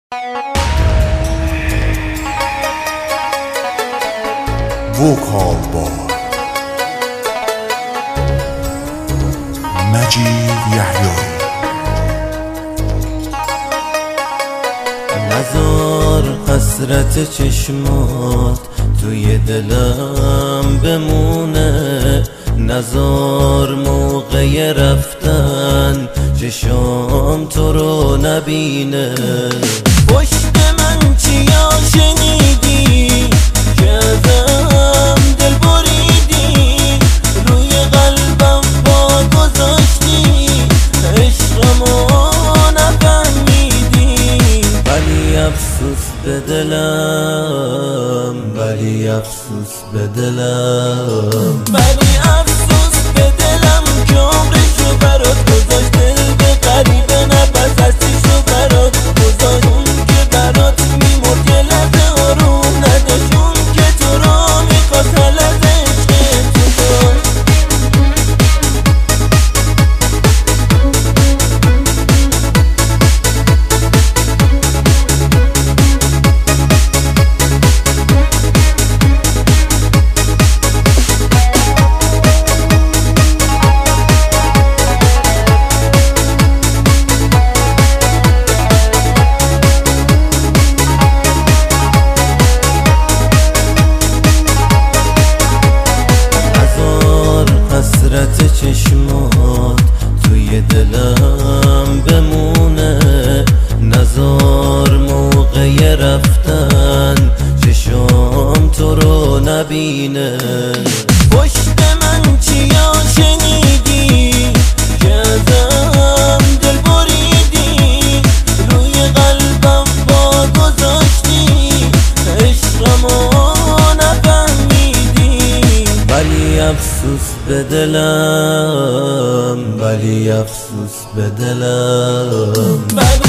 وکال بار مجید یحیایی. نذار حسرت چشمات توی دلم بمونه، نذار موقع رفتن چشام تو رو نبینه. پشت من چیا شنیدی که ازم دل بریدی، روی قلبم پا گذاشتی عشقمو نفهمیدی. ولی افسوس به دلم، ولی افسوس به دلم، ولی افسوس به دلم که عمرشو برات گذاشت. دل به غریبه نبست هستیشو برات گذاشت. اون که برات میمرد یه لحظه آروم نداشت، اون که تو رو میخواست هر لحظه عشق تو داشت. حسرت چشمات توی دلم بمونه، نذار موقع رفتن چشام تو رو نبینه. پشت من چیا شنیدی که ازم دل بریدی، روی قلبم پا گذاشتی عشقمو نفهمیدی. ولی افسوس به دلم، ولی افسوس به دلم.